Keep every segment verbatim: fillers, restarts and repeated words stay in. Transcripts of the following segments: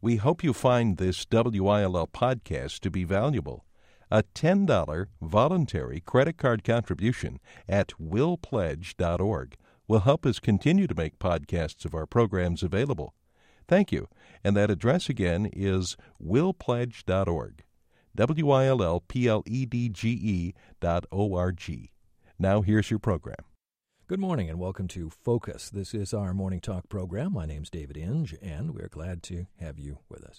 We hope you find this W I L L podcast to be valuable. A ten dollars voluntary credit card contribution at will pledge dot org will help us continue to make podcasts of our programs available. Thank you. And that address again is will pledge dot org. W I L L P L E D G E dot O R G. Now here's your program. Good morning and welcome to Focus. This is our morning talk program. My name's David Inge, and we're glad to have you with us.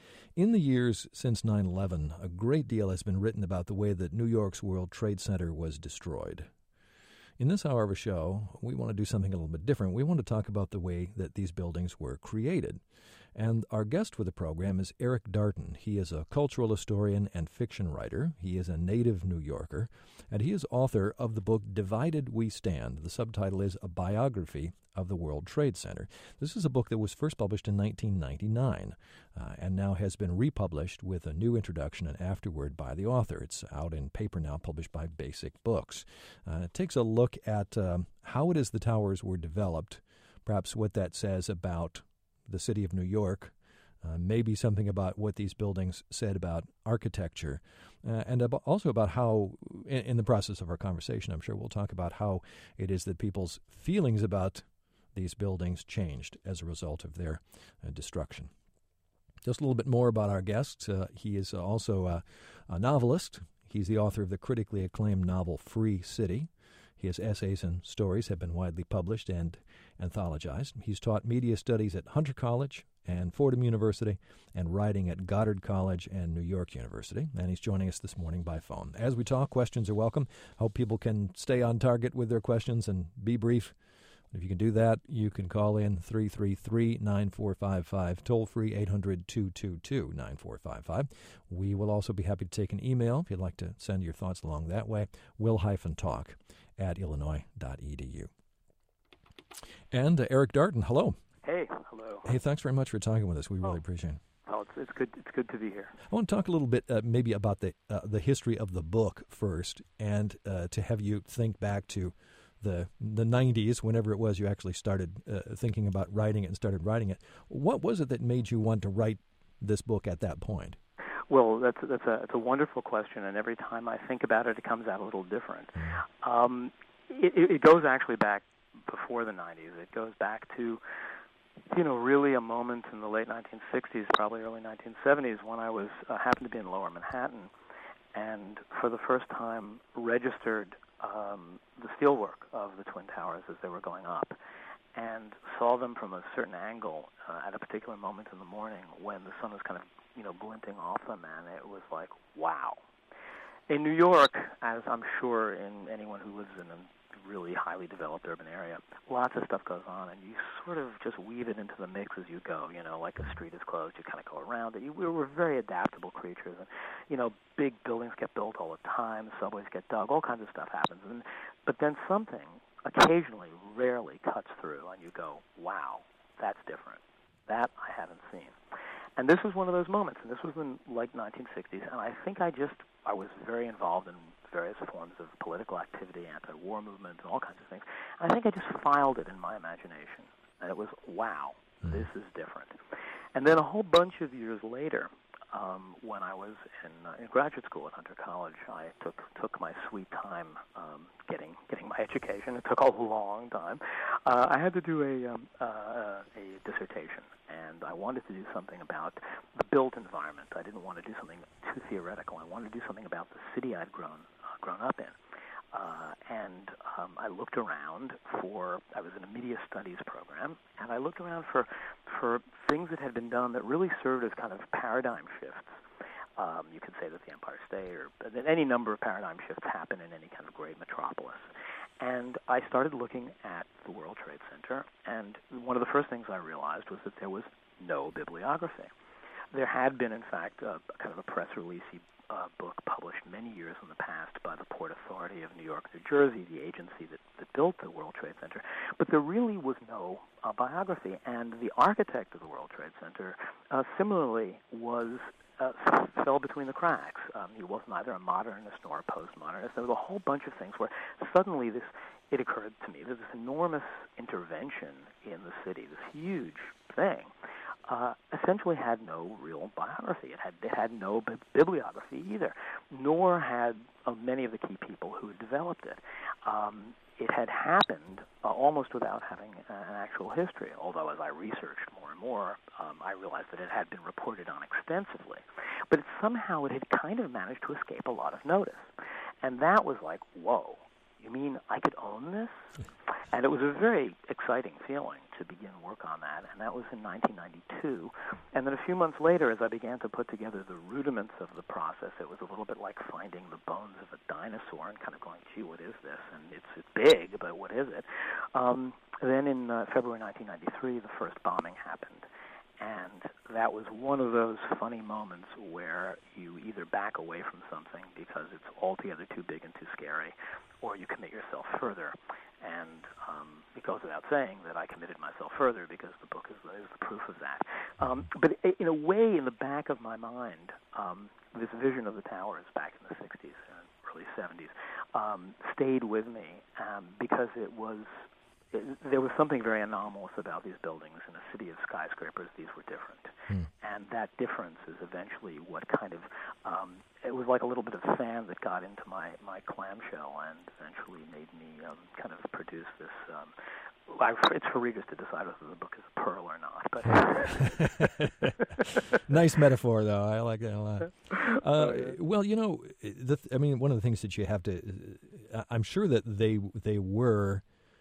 In the years since nine eleven, a great deal has been written about the way that New York's World Trade Center was destroyed. In this hour of a show, we want to do something a little bit different. We want to talk about the way that these buildings were created. And our guest for the program is Eric Darton. He is a cultural historian and fiction writer. He is a native New Yorker, and he is author of the book Divided We Stand. The subtitle is A Biography of the World Trade Center. This is a book that was first published in nineteen ninety-nine uh, and now has been republished with a new introduction and afterword by the author. It's out in paper now, published by Basic Books. Uh, it takes a look at um, how it is the towers were developed, perhaps what that says about the city of New York, uh, maybe something about what these buildings said about architecture, uh, and ab- also about how, in, in the process of our conversation, I'm sure we'll talk about how it is that people's feelings about these buildings changed as a result of their uh, destruction. Just a little bit more about our guest. Uh, he is also a, a novelist. He's the author of the critically acclaimed novel Free City. His essays and stories have been widely published and anthologized. He's taught media studies at Hunter College and Fordham University and writing at Goddard College and New York University. And he's joining us this morning by phone. As we talk, questions are welcome. Hope people can stay on target with their questions and be brief. If you can do that, you can call in three three three, nine four five five, toll-free eight hundred, two two two, nine four five five. We will also be happy to take an email if you'd like to send your thoughts along that way, will-talk at illinois dot e d u. And uh, Eric Darton, hello. Hey, hello. Hey, thanks very much for talking with us. We really oh. appreciate it. Oh, it's, it's good. It's good to be here. I want to talk a little bit, uh, maybe about the uh, the history of the book first, and uh, to have you think back to the the nineties, whenever it was you actually started uh, thinking about writing it and started writing it. What was it that made you want to write this book at that point? Well, that's that's a it's a wonderful question, and every time I think about it, it comes out a little different. Mm. Um, it, it goes actually back before the nineties. It goes back to, you know, really a moment in the late nineteen sixties, probably early nineteen seventies, when I was uh, happened to be in Lower Manhattan, and for the first time registered um, the steelwork of the Twin Towers as they were going up, and saw them from a certain angle uh, at a particular moment in the morning when the sun was kind of, you know, glinting off them, and it was like, wow. In New York, as I'm sure in anyone who lives in a really highly developed urban area, lots of stuff goes on, and you sort of just weave it into the mix as you go. You know, like a street is closed, you kind of go around it. You, we were very adaptable creatures, and, you know, big buildings get built all the time, subways get dug, all kinds of stuff happens. And, but then something occasionally, rarely cuts through, and you go, wow, that's different. That I haven't seen. And this was one of those moments, and this was in like nineteen sixties, and I think I just, I was very involved in various forms of political activity, anti-war movement, and all kinds of things. And I think I just filed it in my imagination, and it was, wow, this is different. And then a whole bunch of years later, um, when I was in, uh, in graduate school at Hunter College, I took took my sweet time um, getting getting my education. It took a long time. Uh, I had to do a um, uh, a dissertation, and I wanted to do something about the built environment. I didn't want to do something too theoretical. I wanted to do something about the city I'd grown uh, grown up in. Uh, and um, I looked around for, I was in a media studies program, and I looked around for for things that had been done that really served as kind of paradigm shifts. Um, you could say that the Empire State, or that any number of paradigm shifts happen in any kind of great metropolis. And I started looking at the World Trade Center, and one of the first things I realized was that there was no bibliography. There had been, in fact, a, kind of a press release-y uh, book published many years in the past by the Port Authority of New York, New Jersey, the agency that, that built the World Trade Center. But there really was no uh, biography, and the architect of the World Trade Center uh, similarly was uh, fell between the cracks. Um, he was neither a modernist nor a postmodernist. There was a whole bunch of things where suddenly this it occurred to me that this enormous intervention in the city, this huge thing, uh, essentially had no real biography. It had it had no bi- bibliography either, nor had uh, many of the key people who had developed it. Um, it had happened uh, almost without having an actual history, although as I researched more and more, um, I realized that it had been reported on extensively. But it, somehow it had kind of managed to escape a lot of notice. And that was like, whoa, you mean I could own this? And it was a very exciting feeling to begin work on that, and that was in nineteen ninety-two. And then a few months later, as I began to put together the rudiments of the process, it was a little bit like finding the bones of a dinosaur and kind of going, gee, what is this? And it's, it's big, but what is it? Um, then in uh, February nineteen ninety-three, the first bombing happened. And that was one of those funny moments where you either back away from something because it's altogether too big and too scary, or you commit yourself further. And um, it goes without saying that I committed myself further because the book is, is the proof of that. Um, but in a way, in the back of my mind, um, this vision of the towers back in the sixties and early seventies um, stayed with me um, because it was It, there was something very anomalous about these buildings. In a city of skyscrapers, these were different. Hmm. And that difference is eventually what kind of, um, it was like a little bit of sand that got into my, my clamshell and eventually made me um, kind of produce this. Um, I, it's for readers to decide whether the book is a pearl or not. But nice metaphor, though. I like that a lot. Uh, well, you know, the, I mean, one of the things that you have to, uh, I'm sure that they they were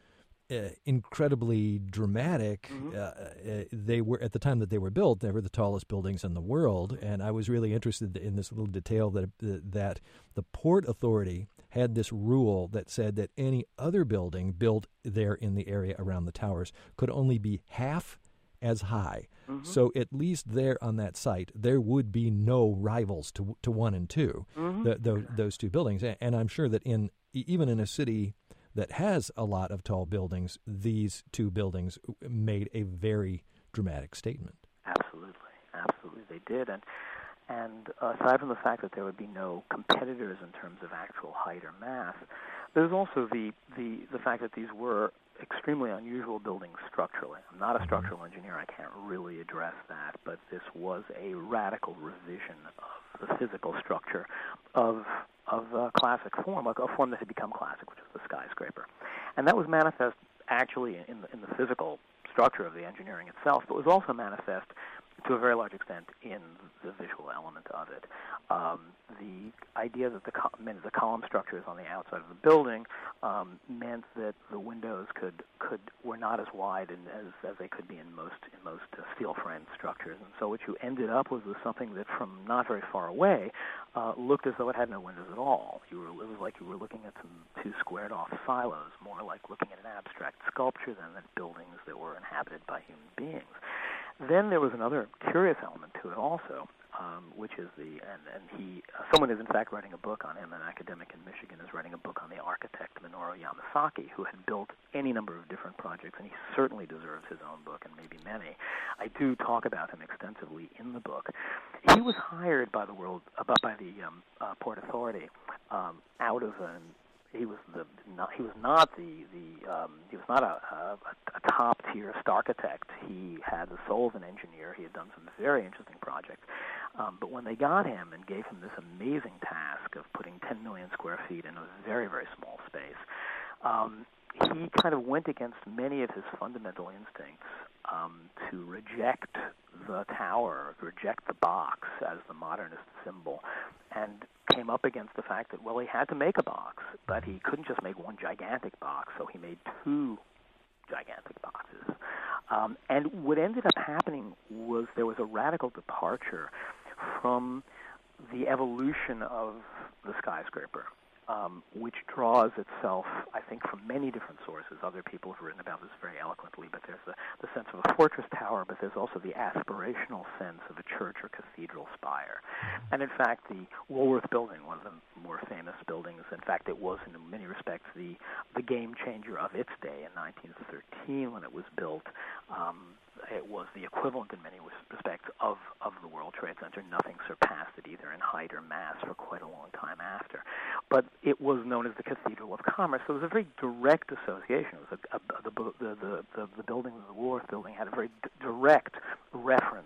Uh, incredibly dramatic. Mm-hmm. Uh, uh, they were at the time that they were built. They were the tallest buildings in the world, and I was really interested in this little detail that uh, that the Port Authority had this rule that said that any other building built there in the area around the towers could only be half as high. Mm-hmm. So at least there on that site, there would be no rivals to to one and two, mm-hmm. the, the, those two buildings. And, and I'm sure that in even in a city that has a lot of tall buildings, these two buildings made a very dramatic statement. Absolutely, absolutely, they did, and and aside from the fact that there would be no competitors in terms of actual height or mass, there's also the the the fact that these were extremely unusual buildings structurally. I'm not a structural engineer; I can't really address that, but this was a radical revision of the physical structure of of a classic form, a form that had become classic, which was the skyscraper. And that was manifest actually in the, in the physical structure of the engineering itself, but was also manifest to a very large extent in the visual element of it. Um, the idea that the, col- the column structures on the outside of the building um, meant that the windows could, could were not as wide and as, as they could be in most in most uh, steel framed structures. And so what you ended up with was something that from not very far away uh, looked as though it had no windows at all. You were, it was like you were looking at some two squared off silos, more like looking at an abstract sculpture than at buildings that were inhabited by human beings. Then there was another curious element to it also, um, which is the, and, and he, uh, someone is in fact writing a book on him, an academic in Michigan is writing a book on the architect Minoru Yamasaki, who had built any number of different projects, and he certainly deserves his own book, and maybe many. I do talk about him extensively in the book. He was hired by the world, uh, by the um, uh, Port Authority um, out of an He was the not, he was not the the um, he was not a, a, a top tier architect. He had the soul of an engineer. He had done some very interesting projects. Um, but when they got him and gave him this amazing task of putting ten million square feet in a very very small space, um, he kind of went against many of his fundamental instincts um, to reject the tower, reject the box as the modernist symbol, and came up against the fact that, well, he had to make a box, but he couldn't just make one gigantic box, so he made two gigantic boxes. Um, and what ended up happening was there was a radical departure from the evolution of the skyscraper, um, which draws itself, I think, from many different sources. Other people have written about this very eloquently, but there's the, the sense of a fortress tower, but there's also the aspirational sense of a church or cathedral spire. And in fact, the Woolworth Building, one of the more famous buildings, in fact, it was in many respects the, the game changer of its day in nineteen thirteen when it was built. Um, it was the equivalent in many respects of, of the World Trade Center. Nothing surpassed it either in height or mass for quite a long time after. But it was known as the Cathedral of Commerce, so it was a very direct association. It was a, a, the, the, the, the, the building, the Woolworth Building, had a very d- direct reference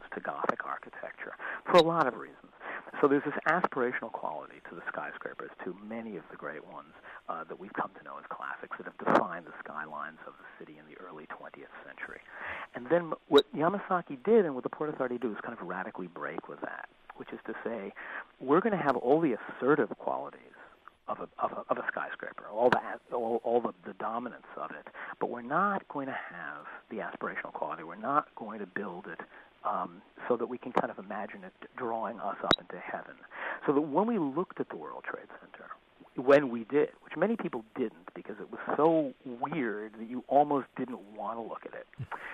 for a lot of reasons. So there's this aspirational quality to the skyscrapers, to many of the great ones uh, that we've come to know as classics that have defined the skylines of the city in the early twentieth century. And then what Yamasaki did and what the Port Authority did was kind of radically break with that, which is to say, we're going to have all the assertive qualities of a, of a, of a skyscraper, all, the, all, all the, the dominance of it, but we're not going to have the aspirational quality. We're not going to build it um, so that we can kind of imagine it drawing us up into heaven. So that when we looked at the World Trade Center, when we did, which many people didn't because it was so weird that you almost didn't want to look at it,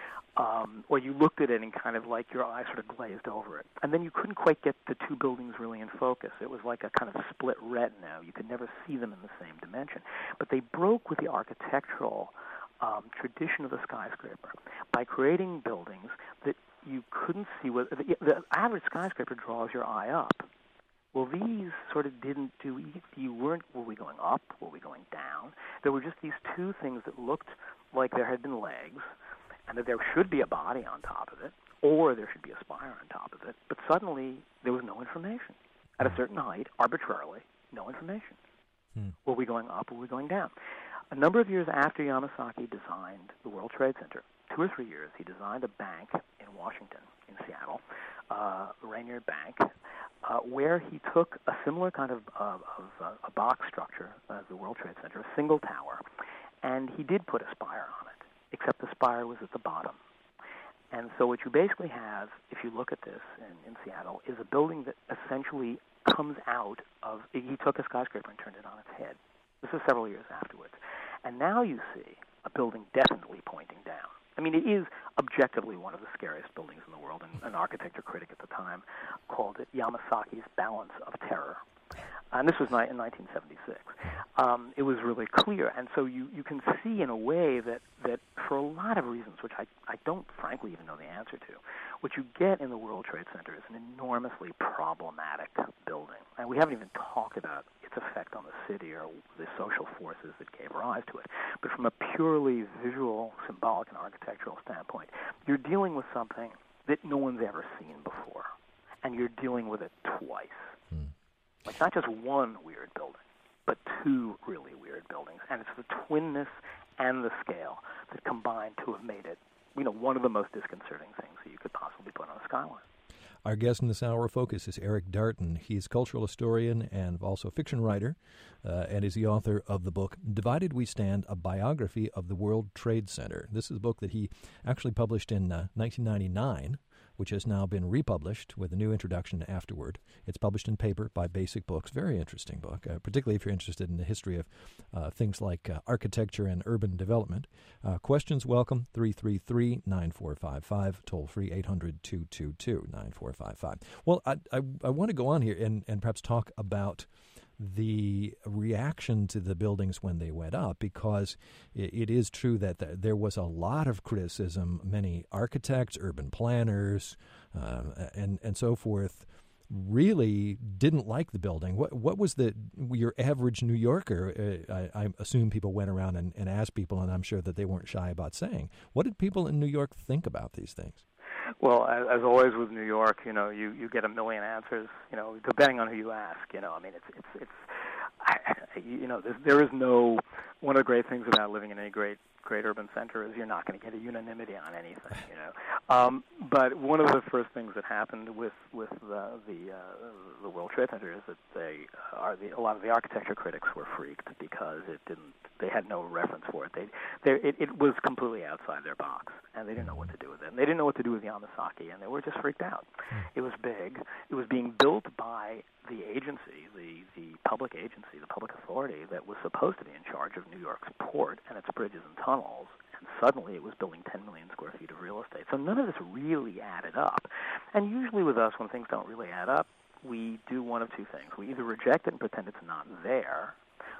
Um, or you looked at it and kind of like your eyes sort of glazed over it. And then you couldn't quite get the two buildings really in focus. It was like a kind of split retina. You could never see them in the same dimension. But they broke with the architectural um, tradition of the skyscraper by creating buildings that you couldn't see. What, the, the average skyscraper draws your eye up. Well, these sort of didn't do, you weren't, were we going up? Were we going down? There were just these two things that looked like there had been legs, and that there should be a body on top of it, or there should be a spire on top of it, but suddenly there was no information. At a certain height, arbitrarily, no information. Hmm. Were we going up, or were we going down? A number of years after Yamasaki designed the World Trade Center, two or three years, he designed a bank in Washington, in Seattle, uh, Rainier Bank, uh, where he took a similar kind of, uh, of uh, a box structure as the World Trade Center, a single tower, and he did put a spire on it, except the spire was at the bottom. And so what you basically have, if you look at this in, in Seattle, is a building that essentially comes out of, he took a skyscraper and turned it on its head. This is several years afterwards. And now you see a building definitely pointing down. I mean, it is objectively one of the scariest buildings in the world, and an architecture critic at the time called it Yamasaki's Balance of Terror. And this was in nineteen seventy-six. Um, it was really clear. And so you, you can see in a way that, that for a lot of reasons, which I, I don't frankly even know the answer to, what you get in the World Trade Center is an enormously problematic building. And we haven't even talked about its effect on the city or the social forces that gave rise to it. But from a purely visual, symbolic, and architectural standpoint, you're dealing with something that no one's ever seen before. And you're dealing with it twice. Hmm. Like not just one weird building, but two really weird buildings. And it's the twinness and the scale that combine to have made it, you know, one of the most disconcerting things that you could possibly put on a skyline. Our guest in this hour of Focus is Eric Darton. He's a cultural historian and also a fiction writer, uh, and is the author of the book Divided We Stand, a biography of the World Trade Center. This is a book that he actually published in uh, nineteen ninety-nine, which has now been republished with a new introduction afterward. It's published in paper by Basic Books. Very interesting book, uh, particularly if you're interested in the history of uh, things like uh, architecture and urban development. Uh, questions welcome, three three three, nine four five five, toll free eight hundred, two two two, nine four five five. Well, I, I, I want to go on here and, and perhaps talk about the reaction to the buildings when they went up, because it, it is true that the, there was a lot of criticism. Many architects, urban planners, uh, and and so forth really didn't like the building. What what was the your average New Yorker? Uh, I, I assume people went around and, and asked people, and I'm sure that they weren't shy about saying. What did people in New York think about these things? Well, as, as always with New York, you know, you, you get a million answers, you know, depending on who you ask. You know, I mean, it's it's it's, I, you know, there is no. One of the great things about living in any great great urban center is you're not going to get a unanimity on anything. You know, um, but one of the first things that happened with with the the, uh, the World Trade Center is that they are the, a lot of the architecture critics were freaked because it didn't. They had no reference for it. They, they it, it was completely outside their box, and they didn't know what to do with it. And they didn't know what to do with Yamasaki, and they were just freaked out. It was big. It was being built by the agency, the, the public agency, the public authority that was supposed to be in charge of New York's port and its bridges and tunnels, and suddenly it was building ten million square feet of real estate. So none of this really added up. And usually with us, when things don't really add up, we do one of two things. We either reject it and pretend it's not there,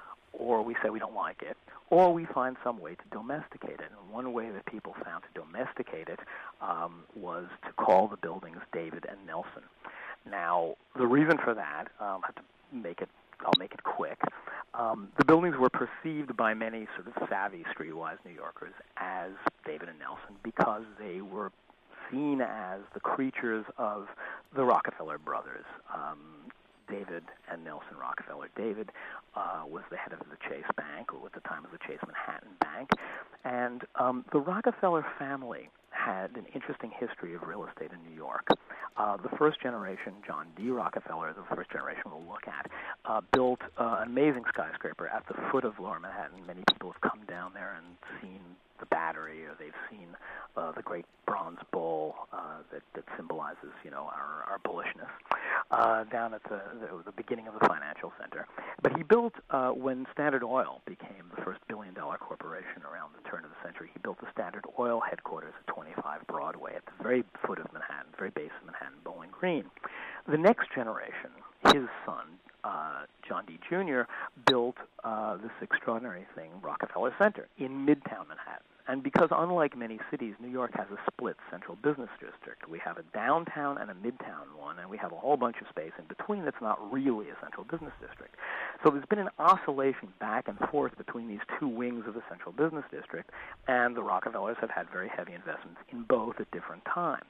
or we say we don't like it, or we find some way to domesticate it. And one way that people found to domesticate it um, was to call the buildings David and Nelson. Now, the reason for that, um, I have to make it, I'll make it quick. Um, the buildings were perceived by many sort of savvy streetwise New Yorkers as David and Nelson because they were seen as the creatures of the Rockefeller brothers, um, David and Nelson Rockefeller. David uh, was the head of the Chase Bank, or at the time was the Chase Manhattan Bank, and um, the Rockefeller family had an interesting history of real estate in New York. Uh, the first generation, John D. Rockefeller, the first generation we'll look at, uh, built uh, an amazing skyscraper at the foot of Lower Manhattan. Many people have come down there and seen the Battery, or they've seen uh, the great bronze bull uh, that, that symbolizes, you know, our, our bullishness uh, down at the, the the beginning of the financial center. But he built, uh, when Standard Oil became the first billion-dollar corporation around the turn of the century, he built the Standard Oil headquarters at twenty-five Broadway at the very foot of Manhattan, very base of Manhattan, Bowling Green. The next generation, his son, Uh, John D. Junior, built uh, this extraordinary thing, Rockefeller Center, in Midtown Manhattan. And because unlike many cities, New York has a split central business district. We have a downtown and a midtown one, and we have a whole bunch of space in between that's not really a central business district. So there's been an oscillation back and forth between these two wings of the central business district, and the Rockefellers have had very heavy investments in both at different times.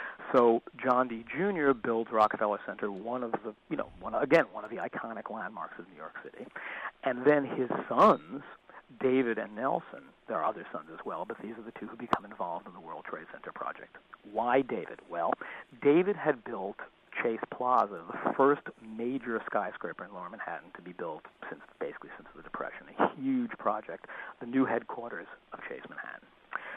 So John D. Junior builds Rockefeller Center, one of the, you know, one, again, one of the iconic landmarks of New York City. And then his sons, David and Nelson, there are other sons as well, but these are the two who become involved in the World Trade Center project. Why David? Well, David had built Chase Plaza, the first major skyscraper in Lower Manhattan to be built since, basically since the Depression, a huge project, the new headquarters of Chase Manhattan.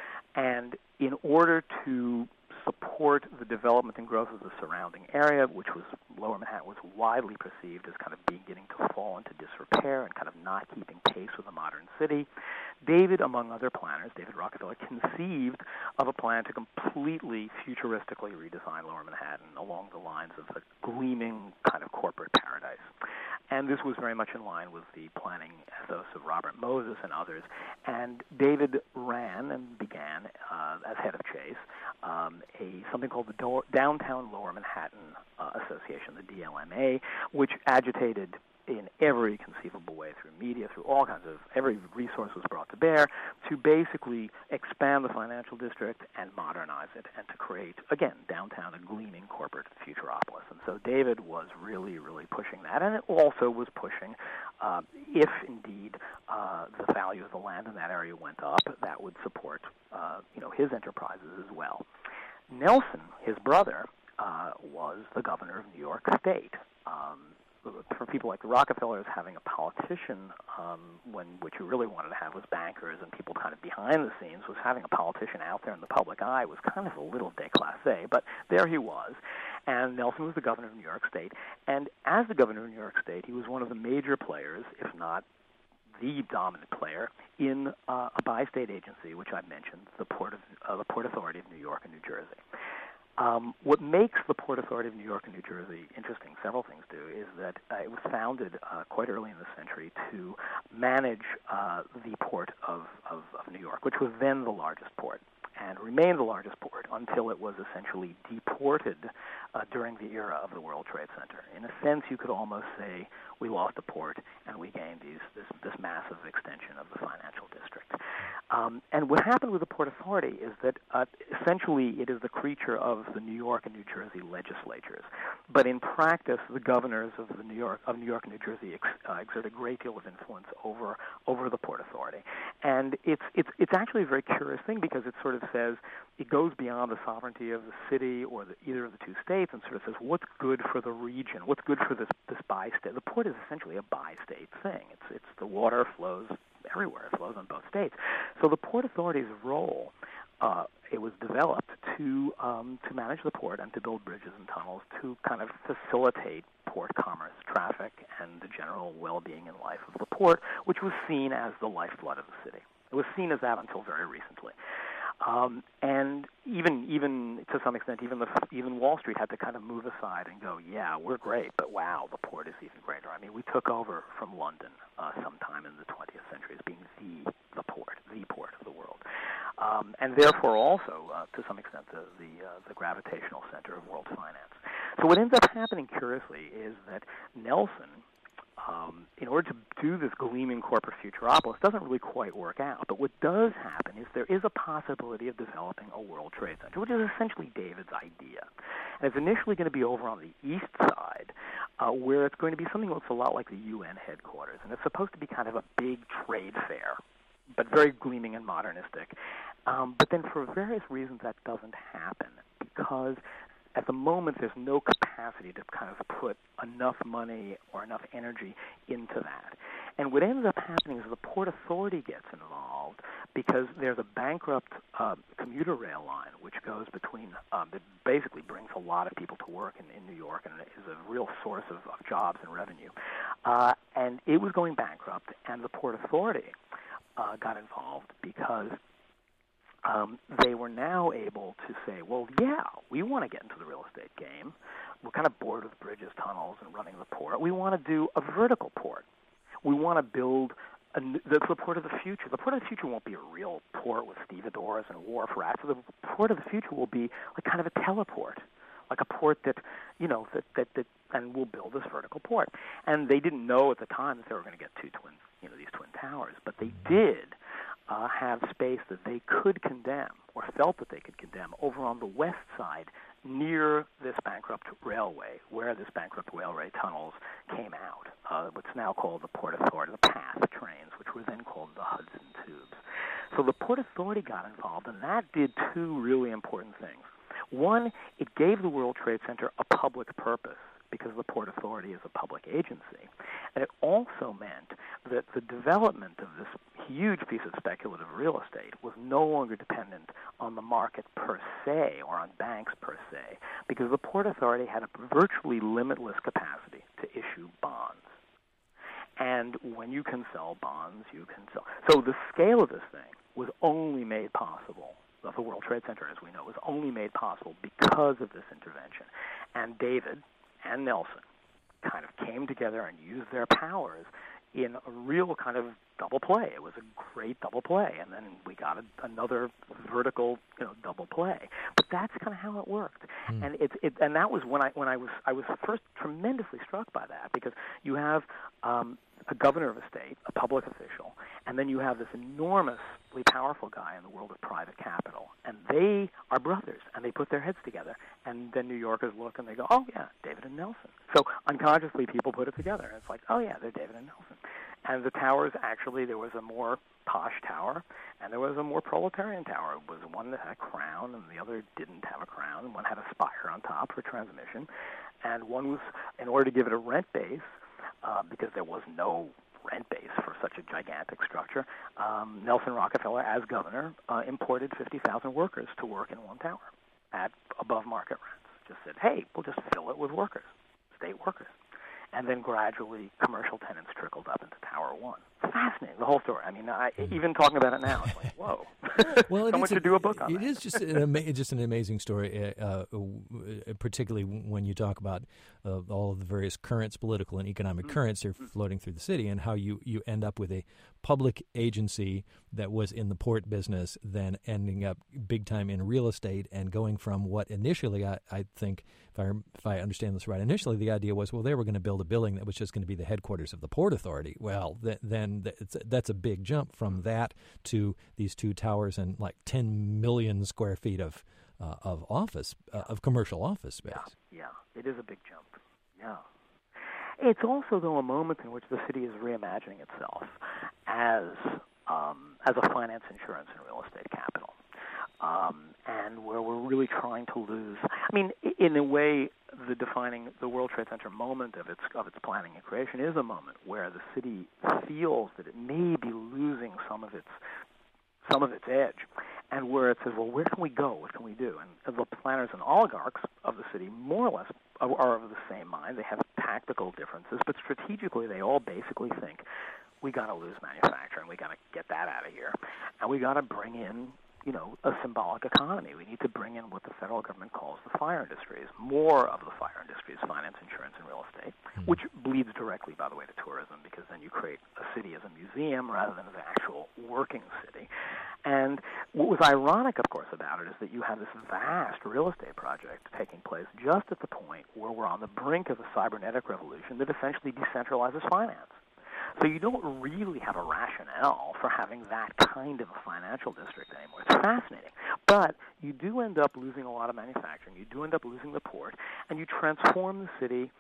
And in order to support the development and growth of the surrounding area, which was Lower Manhattan was widely perceived as kind of beginning to fall into disrepair and kind of not keeping pace with the modern city, David, among other planners, David Rockefeller, conceived of a plan to completely futuristically redesign Lower Manhattan along the lines of a gleaming kind of corporate paradise. And this was very much in line with the planning ethos of Robert Moses and others. And David ran and began, uh, as head of Chase, um, a something called the Do- Downtown Lower Manhattan uh, Association, the D L M A, which agitated in every conceivable way, through media, through all kinds of, every resource was brought to bear to basically expand the financial district and modernize it and to create, again, downtown, a gleaming corporate futuropolis. And so David was really, really pushing that, and it also was pushing, uh, if indeed uh, the value of the land in that area went up, that would support, uh, you know, his enterprises as well. Nelson, his brother, uh, was the governor of New York State. Um, for people like the Rockefellers, having a politician, um, when what you really wanted to have was bankers and people kind of behind the scenes, was having a politician out there in the public eye was kind of a little déclassé, but there he was. And Nelson was the governor of New York State. And as the governor of New York State, he was one of the major players, if not the dominant player, in uh, a bi-state agency, which I mentioned, the Port of uh, the Port Authority of New York and New Jersey. Um, what makes the Port Authority of New York and New Jersey interesting, several things do, is that uh, it was founded uh, quite early in the century to manage uh, the port of, of, of New York, which was then the largest port, and remained the largest port until it was essentially deported uh, during the era of the World Trade Center. In a sense, you could almost say we lost a port and we gained these, this, this massive extension of the financial district. Um, and what happened with the Port Authority is that uh, essentially it is the creature of the New York and New Jersey legislatures. But in practice, the governors of the New York of New York and New Jersey ex, uh, exert a great deal of influence over over the Port Authority. And it's it's it's actually a very curious thing because it sort of says it goes beyond the sovereignty of the city or the, either of the two states and sort of says what's good for the region, what's good for this this bi-state. The port is essentially a bi-state thing. It's it's the water flows everywhere. It flows on both states. So the Port Authority's role, uh, it was developed to um, to manage the port and to build bridges and tunnels to kind of facilitate port commerce, traffic, and the general well-being and life of the port, which was seen as the lifeblood of the city. It was seen as that until very recently. Um, and even even to some extent, even the even Wall Street had to kind of move aside and go, yeah, we're great, but wow, the port is even greater. I mean, we took over from London uh, sometime in the twentieth century as being the the port, the port of the world, um, and therefore also uh, to some extent the the, uh, the gravitational center of world finance. So what ends up happening, curiously, is that Nelson um, in order to do this gleaming corporate futuropolis, doesn't really quite work out. But what does happen is there is a possibility of developing a World Trade Center, which is essentially David's idea. And it's initially going to be over on the east side, uh, where it's going to be something that looks a lot like the U N headquarters. And it's supposed to be kind of a big trade fair, but very gleaming and modernistic. Um, but then for various reasons that doesn't happen, because at the moment there's no capacity to kind of put enough money or enough energy into that. And what ends up happening is the Port Authority gets involved because there's a bankrupt uh, commuter rail line which goes between, um, that basically brings a lot of people to work in, in New York and is a real source of, of jobs and revenue. Uh, and it was going bankrupt, and the Port Authority uh, got involved because Um, they were now able to say, well, yeah, we want to get into the real estate game. We're kind of bored with bridges, tunnels, and running the port. We want to do a vertical port. We want to build a, the, the port of the future. The port of the future won't be a real port with stevedores and wharf rats. The port of the future will be like kind of a teleport, like a port that, you know, that, that, that and we'll build this vertical port. And they didn't know at the time that they were going to get two twin, you know, these twin towers, but they did. Uh, have space that they could condemn, or felt that they could condemn, over on the west side near this bankrupt railway, where this bankrupt railway tunnels came out, uh, what's now called the Port Authority, the PATH trains, which were then called the Hudson Tubes. So the Port Authority got involved, and that did two really important things. One, it gave the World Trade Center a public purpose, because the Port Authority is a public agency. And it also meant that the development of this huge piece of speculative real estate was no longer dependent on the market per se or on banks per se, because the Port Authority had a virtually limitless capacity to issue bonds. And when you can sell bonds, you can sell. So the scale of this thing was only made possible, the World Trade Center, as we know, was only made possible because of this intervention. And David and Nelson kind of came together and used their powers in a real kind of double play. It was a great double play, and then we got a, another vertical, you know, double play. But that's kind of how it worked, mm. and it's it, and that was when I when I was I was first tremendously struck by that, because you have um, a governor of a state, a public official, and then you have this enormously powerful guy in the world of private capital, and they are brothers, and they put their heads together, and then New Yorkers look and they go, oh yeah, David and Nelson. So unconsciously people put it together, and it's like, oh yeah, they're David and Nelson. And the towers, actually, there was a more posh tower, and there was a more proletarian tower. It was one that had a crown, and the other didn't have a crown, and one had a spire on top for transmission. And one was, in order to give it a rent base, uh, because there was no rent base for such a gigantic structure, um, Nelson Rockefeller, as governor, uh, imported fifty thousand workers to work in one tower at above market rents. Just said, hey, we'll just fill it with workers, state workers. And then gradually commercial tenants trickled up into Tower One. Fascinating, the whole story. I mean, I, even talking about it now, it's like, whoa. Well, Someone should do a book on it. It is just an, ama- just an amazing story, uh, uh, particularly when you talk about uh, all of the various currents, political and economic mm-hmm. currents that are floating through the city, and how you, you end up with a public agency that was in the port business, then ending up big time in real estate, and going from what initially, I, I think, if I, if I understand this right, initially the idea was, well, they were going to build a building that was just going to be the headquarters of the Port Authority. Well, th- then th- it's, that's a big jump from that to these two towers and like ten million square feet of uh, of office, uh, of commercial office space. Yeah, yeah, it is a big jump. Yeah. It's also, though, a moment in which the city is reimagining itself as um, as a finance, insurance, and real estate capital. Um, and where we're really trying to lose. I mean, in a way, the defining the World Trade Center moment of its of its planning and creation is a moment where the city feels that it may be losing some of its some of its edge, and where it says, well, where can we go? What can we do? And the planners and oligarchs of the city more or less are of the same mind. They have tactical differences, but strategically, they all basically think, we got to lose manufacturing. We got to get that out of here, and we got to bring in, you know, a symbolic economy. We need to bring in what the federal government calls the fire industries, more of the fire industries, finance, insurance, and real estate, mm-hmm. which bleeds directly, by the way, to tourism, because then you create a city as a museum rather than as an actual working city. And what was ironic, of course, about it is that you have this vast real estate project taking place just at the point where we're on the brink of a cybernetic revolution that essentially decentralizes finance. So you don't really have a rationale for having that kind of a financial district anymore. It's fascinating. But you do end up losing a lot of manufacturing. You do end up losing the port. And you transform the city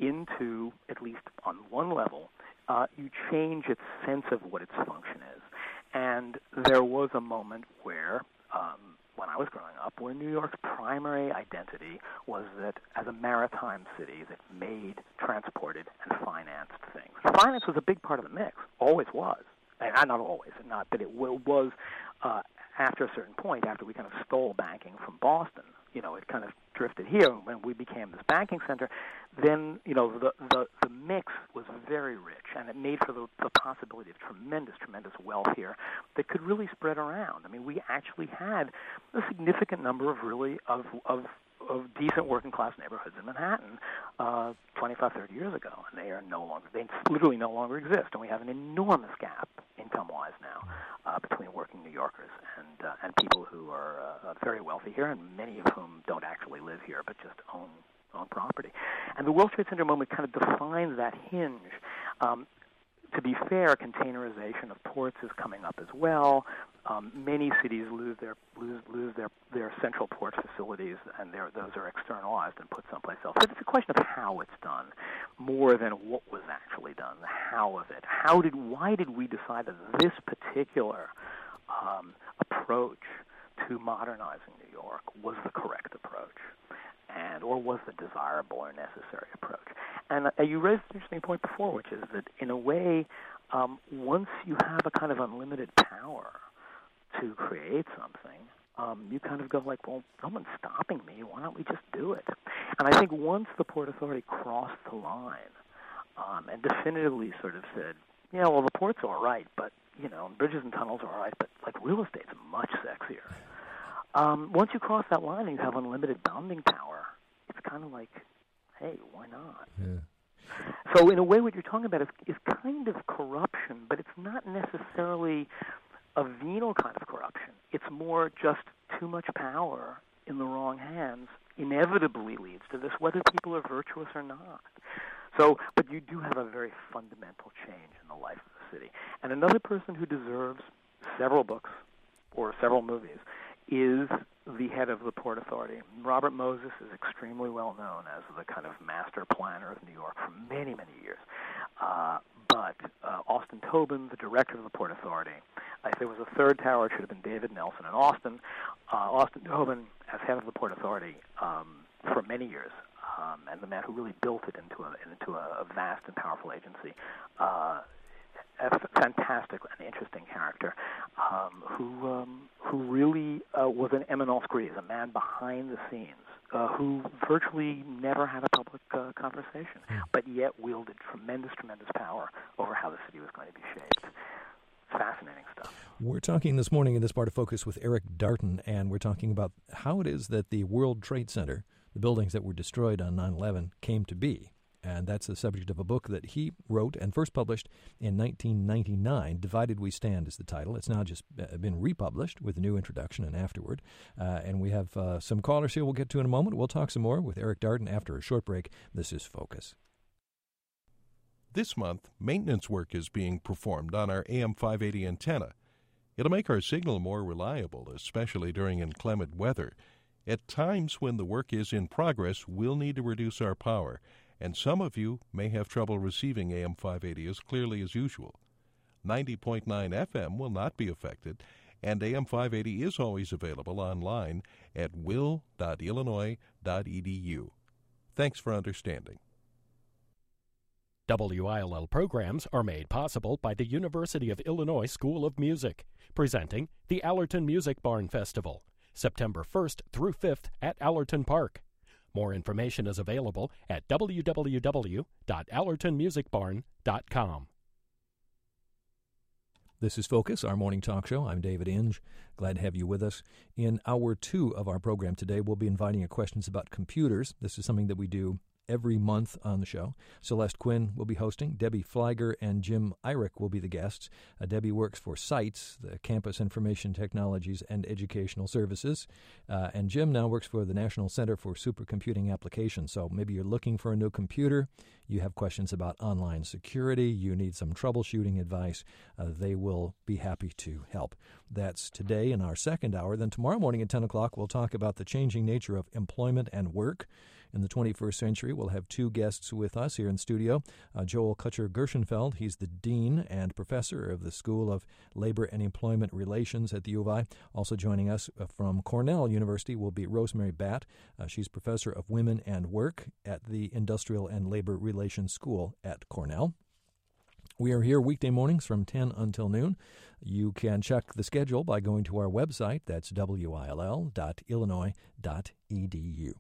into, at least on one level, uh, you change its sense of what its function is. And there was a moment where, um, when I was growing up, where New York's primary identity was that as a maritime city that made, transported, and financed things. Finance was a big part of the mix, always was. And not always, not, but it was uh, after a certain point, after we kind of stole banking from Boston. You know, it kind of drifted here when we became this banking center. Then, you know, the the, the mix was very rich, and it made for the, the possibility of tremendous, tremendous wealth here that could really spread around. I mean, we actually had a significant number of really of of of decent working class neighborhoods in Manhattan uh, twenty-five, thirty years ago, and they are no longer, they literally no longer exist, and we have an enormous gap income-wise now uh, between working New Yorkers and uh, and people who are uh, very wealthy here, and many of whom don't actually live here but just own own property. And the World Trade Center moment kind of defines that hinge. Um, to be fair, containerization of ports is coming up as well. Um, many cities lose their lose lose their, their central port facilities, and those are externalized and put someplace else. But it's a question of how it's done, more than what was actually done. The how of it. How did why did we decide that this particular um, approach to modernizing New York was the correct approach, and or was the desirable or necessary approach? And uh, you raised an interesting point before, which is that in a way, um, once you have a kind of unlimited power to create something, um, you kind of go like, well, no one's stopping me. Why don't we just do it? And I think once the Port Authority crossed the line um, and definitively sort of said, yeah, well, the port's all right, but, you know, bridges and tunnels are all right, but, like, real estate's much sexier. Um, once you cross that line and you have unlimited bounding power, it's kind of like, hey, why not? Yeah. So in a way, what you're talking about is, is kind of corruption, but it's not necessarily a venal kind of corruption. It's more just too much power in the wrong hands inevitably leads to this, whether people are virtuous or not. So, but you do have a very fundamental change in the life of the city. And another person who deserves several books or several movies is the head of the Port Authority. Robert Moses is extremely well known as the kind of master planner of New York for many, many years. Uh, but uh, Austin Tobin, the director of the Port Authority, if there was a third tower, it should have been David Nelson and Austin. Uh, Austin Tobin, as head of the Port Authority um, for many years, um, and the man who really built it into a, into a vast and powerful agency, uh, a fantastic and interesting character um, who um, who really uh, was an eminence grise, a man behind the scenes, uh, who virtually never had a public uh, conversation, but yet wielded tremendous, tremendous power over how the city was going to be shaped. Fascinating stuff. We're talking this morning in this part of Focus with Eric Darton, and we're talking about how it is that the World Trade Center, the buildings that were destroyed on nine eleven, came to be. And that's the subject of a book that he wrote and first published in nineteen ninety-nine. Divided We Stand is the title. It's now just been republished with a new introduction and afterward. Uh, and we have uh, some callers here we'll get to in a moment. We'll talk some more with Eric Darton after a short break. This is Focus. This month, maintenance work is being performed on our A M five eighty antenna. It'll make our signal more reliable, especially during inclement weather. At times when the work is in progress, we'll need to reduce our power, and some of you may have trouble receiving A M five eighty as clearly as usual. ninety point nine F M will not be affected, and A M five eighty is always available online at will dot illinois dot e d u. Thanks for understanding. W I L L programs are made possible by the University of Illinois School of Music, presenting the Allerton Music Barn Festival, September first through fifth at Allerton Park. More information is available at w w w dot allerton music barn dot com. This is Focus, our morning talk show. I'm David Inge. Glad to have you with us. In hour two of our program today, we'll be inviting you questions about computers. This is something that we do every month on the show. Celeste Quinn will be hosting. Debbie Fliger and Jim Eyrich will be the guests. Uh, Debbie works for CITES, the Campus Information Technologies and Educational Services, uh, and Jim now works for the National Center for Supercomputing Applications. So maybe you're looking for a new computer, you have questions about online security, you need some troubleshooting advice, uh, they will be happy to help. That's today in our second hour. Then tomorrow morning at ten o'clock, we'll talk about the changing nature of employment and work in the twenty-first century. We'll have two guests with us here in studio. Uh, Joel Kutcher-Gershenfeld, he's the Dean and Professor of the School of Labor and Employment Relations at the U of I. Also joining us from Cornell University will be Rosemary Batt. Uh, she's Professor of Women and Work at the Industrial and Labor Relations School at Cornell. We are here weekday mornings from ten until noon. You can check the schedule by going to our website. That's W I L L dot illinois dot e d u.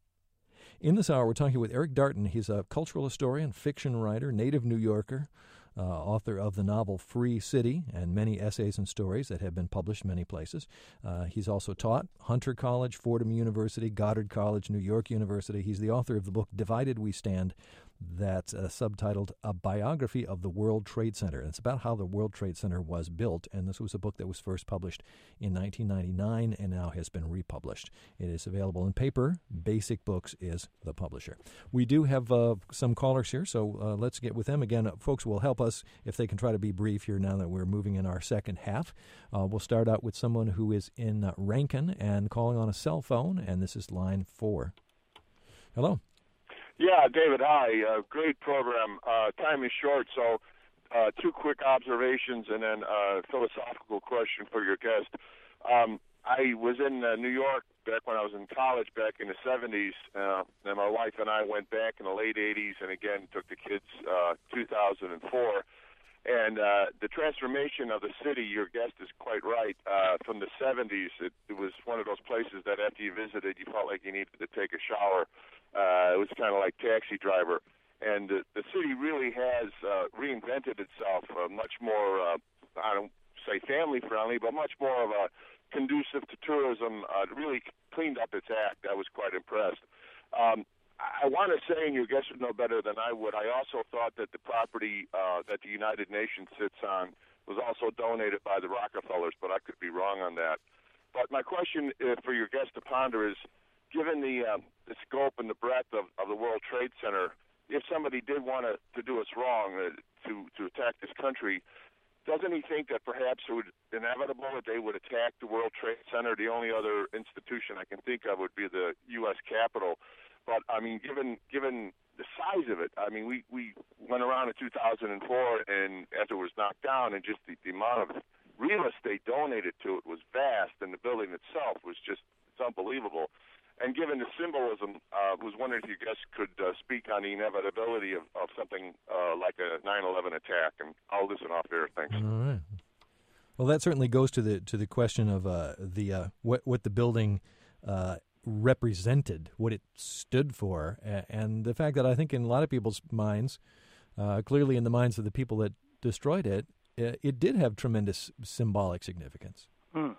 In this hour, we're talking with Eric Darton. He's a cultural historian, fiction writer, native New Yorker, uh, author of the novel Free City and many essays and stories that have been published many places. Uh, he's also taught Hunter College, Fordham University, Goddard College, New York University. He's the author of the book Divided We Stand, that's uh, subtitled A Biography of the World Trade Center. And it's about how the World Trade Center was built, and this was a book that was first published in nineteen ninety-nine and now has been republished. It is available in paper. Basic Books is the publisher. We do have uh, some callers here, so uh, let's get with them. Again, uh, folks will help us if they can try to be brief here now that we're moving in our second half. Uh, we'll start out with someone who is in uh, Rankin and calling on a cell phone, and this is line four. Hello. Yeah, David, hi. Uh, great program. Uh, time is short, so uh, two quick observations and then a philosophical question for your guest. Um, I was in uh, New York back when I was in college back in the seventies, uh, and my wife and I went back in the late eighties and again took the kids uh, two thousand four. And uh, the transformation of the city, your guest is quite right, uh, from the seventies, it, it was one of those places that after you visited, you felt like you needed to take a shower. Uh, it was kind of like Taxi Driver. And the, the city really has uh, reinvented itself, uh, much more, uh, I don't say family-friendly, but much more of a conducive to tourism. Uh, it really cleaned up its act. I was quite impressed. Um, I want to say, and your guest would know better than I would, I also thought that the property uh, that the United Nations sits on was also donated by the Rockefellers, but I could be wrong on that. But my question uh, for your guest to ponder is, given the, uh, the scope and the breadth of, of the World Trade Center, if somebody did want to, to do us wrong, uh, to, to attack this country, doesn't he think that perhaps it would be inevitable that they would attack the World Trade Center? The only other institution I can think of would be the U S Capitol. But, I mean, given given the size of it, I mean, we, we went around in two thousand four, and after it was knocked down, and just the, the amount of real estate donated to it was vast, and the building itself was just it's unbelievable. And given the symbolism, I uh, was wondering if you guys could uh, speak on the inevitability of, of something uh, like a nine eleven attack. And I'll listen off there. Thanks. All right. Well, that certainly goes to the to the question of uh, the uh, what what the building uh, represented, what it stood for, and the fact that I think in a lot of people's minds, uh, clearly in the minds of the people that destroyed it, it did have tremendous symbolic significance. Mm.